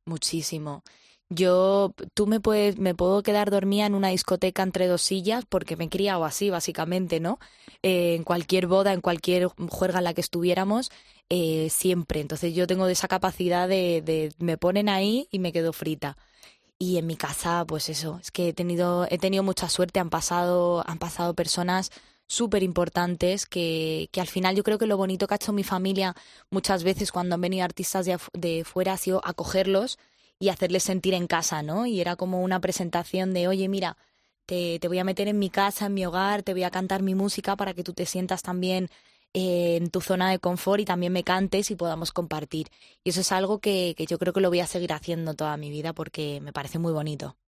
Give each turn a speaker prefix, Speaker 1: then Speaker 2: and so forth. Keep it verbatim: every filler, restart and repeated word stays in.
Speaker 1: muchísimo. Yo, tú me puedes, me puedo quedar dormida en una discoteca entre dos sillas porque me he criado así, básicamente, ¿no? Eh, en cualquier boda, en cualquier juerga en la que estuviéramos, eh, siempre. Entonces yo tengo esa capacidad de, de, me ponen ahí y me quedo frita. Y en mi casa, pues eso, es que he tenido, he tenido mucha suerte, han pasado, han pasado personas súper importantes que, que al final yo creo que lo bonito que ha hecho mi familia muchas veces cuando han venido artistas de, afu- de fuera ha sido acogerlos y hacerles sentir en casa, ¿no? Y era como una presentación de, oye, mira, te, te voy a meter en mi casa, en mi hogar, te voy a cantar mi música para que tú te sientas también eh, en tu zona de confort y también me cantes y podamos compartir. Y eso es algo que, que yo creo que lo voy a seguir haciendo toda mi vida porque me parece muy bonito.